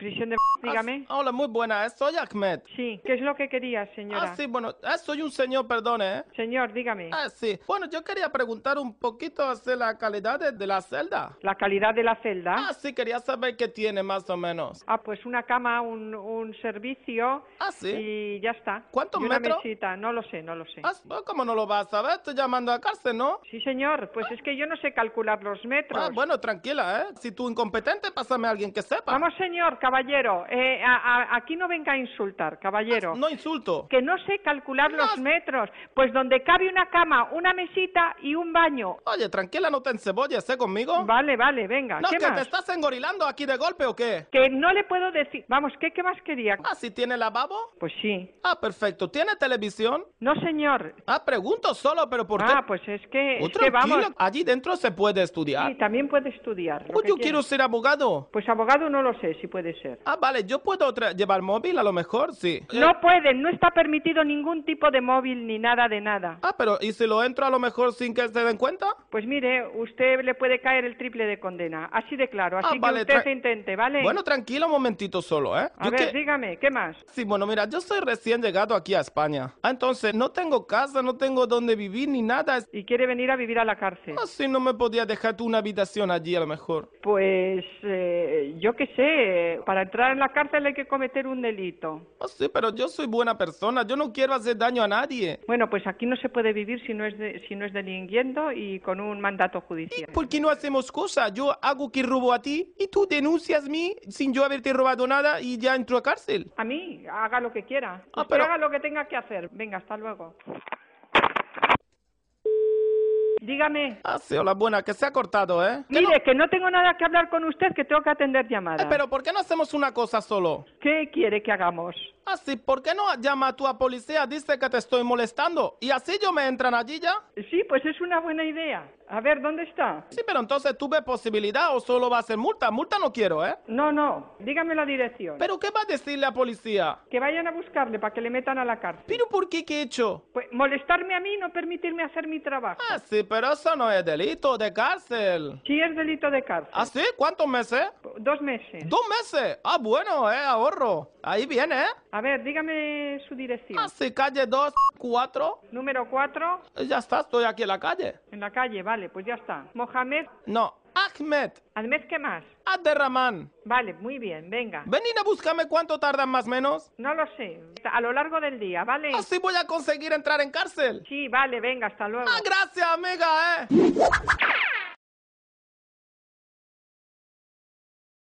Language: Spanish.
Prisión de... Dígame. Hola, muy buena. Soy Ahmed. Sí, ¿qué es lo que quería, señora? Sí, bueno, soy un señor, perdone, ¿eh? Señor, dígame. Sí. Bueno, yo quería preguntar un poquito de la calidad de la celda. ¿La calidad de la celda? Sí, quería saber qué tiene más o menos. Pues una cama, un servicio Sí. y ya está. ¿Cuántos y una metros? mesita, no lo sé, no lo sé. ¿Cómo no lo vas a saber? Estoy llamando a cárcel, ¿no? Sí, señor, pues es que yo no sé calcular los metros. Bueno, tranquila, ¿eh? Si tú incompetente, pásame a alguien que sepa. Vamos, señor, caballero, aquí no venga a insultar, caballero. No insulto. Que no sé calcular los metros, pues donde cabe una cama, una mesita y un baño. Oye, tranquila, no te encebolles, ¿eh? Conmigo. Vale, venga, No, ¿qué que más? te estás engorilando aquí de golpe o qué. Que no le puedo decir. Vamos, ¿qué más quería? ¿Sí tiene lavabo? Pues sí. Perfecto. ¿Tiene televisión? No, señor. Pregunto solo, pero ¿por qué? Pues es que Tranquilo, vamos. allí dentro se puede estudiar. Sí, también puede estudiar. Yo quiero ser abogado. Pues abogado no lo sé si puede ser. Vale, yo puedo llevar móvil a lo mejor, sí. No pueden, no está permitido ningún tipo de móvil ni nada de nada. Pero ¿y si lo entro a lo mejor sin que se den cuenta? Pues mire, usted le puede caer el triple de condena, así de claro, así que vale, usted se intente, ¿vale? Bueno, tranquilo, un momentito solo, ¿eh? A ver, dígame, ¿qué más? Sí, bueno, mira, yo soy recién llegado aquí a España. Entonces, no tengo casa, no tengo dónde vivir ni nada. ¿Y quiere venir a vivir a la cárcel? Sí, no me podía dejar tú una habitación allí a lo mejor. Pues, yo qué sé, para entrar en la cárcel hay que cometer un delito. Sí, pero yo soy buena persona, yo no quiero hacer daño a nadie. Bueno, pues aquí no se puede vivir si no es delinquiendo y con un mandato judicial. ¿Por qué no hacemos cosas? Yo hago que robo a ti y tú denuncias a mí sin yo haberte robado nada y ya entro a cárcel. A mí, haga lo que quiera. Usted pero... haga lo que tenga que hacer. Venga, hasta luego. Dígame. Sí, hola, buena, que se ha cortado, ¿eh? Mire, que no tengo nada que hablar con usted, que tengo que atender llamadas. Pero ¿por qué no hacemos una cosa solo? ¿Qué quiere que hagamos? Sí, ¿por qué no llama tú a policía, dice que te estoy molestando? ¿Y así yo me entran allí ya? Sí, pues es una buena idea. A ver, ¿dónde está? Sí, pero entonces ¿tú ves posibilidad o solo va a ser multa? Multa no quiero, ¿eh? No, dígame la dirección. ¿Pero qué va a decirle a policía? Que vayan a buscarle para que le metan a la cárcel. ¿Pero por qué? ¿Qué he hecho? Pues molestarme a mí y no permitirme hacer mi trabajo. Sí, pero eso no es delito, de cárcel. Sí, es delito de cárcel. ¿Sí? ¿Cuántos meses? 2 meses. 2 meses. Bueno, ahorro. Ahí viene, ¿eh? A ver, dígame su dirección. Sí, calle 2, 4. Número 4. Ya está, estoy aquí en la calle. En la calle, vale, pues ya está. Mohamed. No, Ahmed. ¿Ahmed qué más? Abderrahman. Vale, muy bien, venga. Venid a buscarme cuánto tardan más o menos. No lo sé, a lo largo del día, ¿vale? Así voy a conseguir entrar en cárcel. Sí, vale, venga, hasta luego. Gracias, amiga,